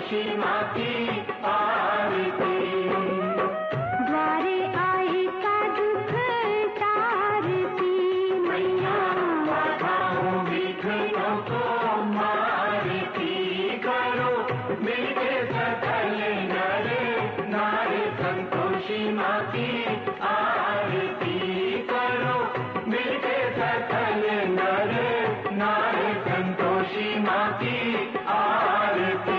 संतोषी माँ की आरती। द्वारे आई का दुख तारती मैया, बाधाओं विघ्नों को मारती। करो मिलके सकल नर नारी संतोषी माँ की आरती। करो मिलके सकल नर नारी संतोषी माँ की आरती।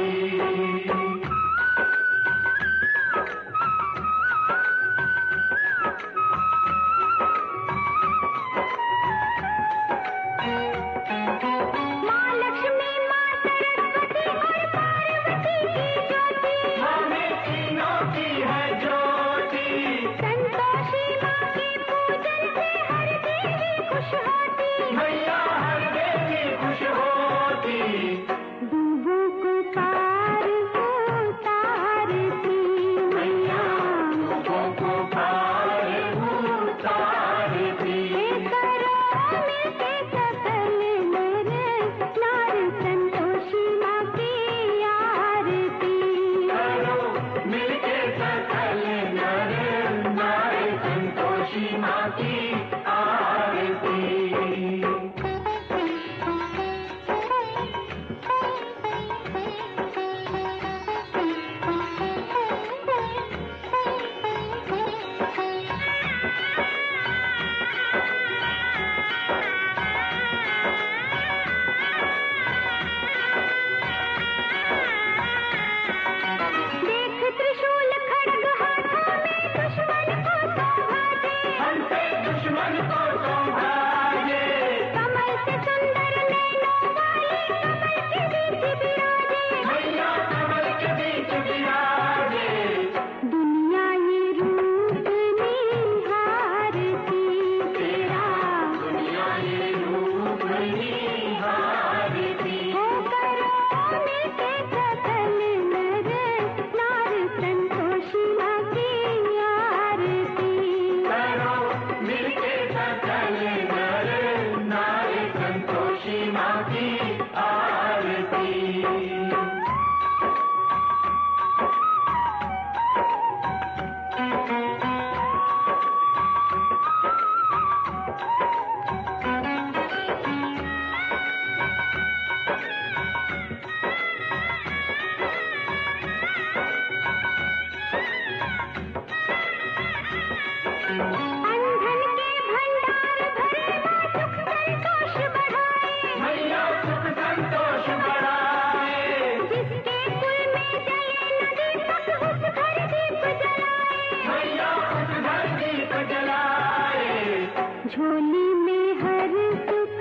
झोली में हर सुख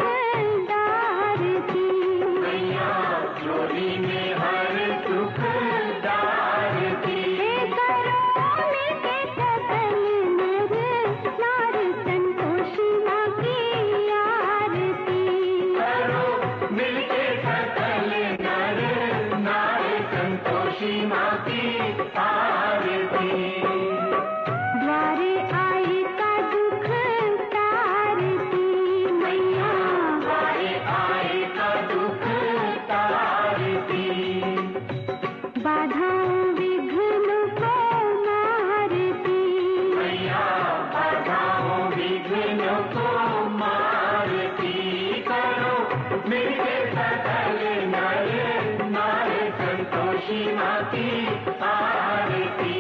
डारती मैया, झोली में हर सुख डारती। करो मिलके सकल नर नारी संतोषी माँ की आरती। करो मिलके सकल नर नारी संतोषी माँ की आरती। द्वारे आई का दुख तारती मैया, द्वारे आई का दुख तारती। बाधाओं विघ्न को मारती मैया, बाधाओं विघ्न को मारती। करो मिलके सकल नर नारी संतोषी माँ की आरती।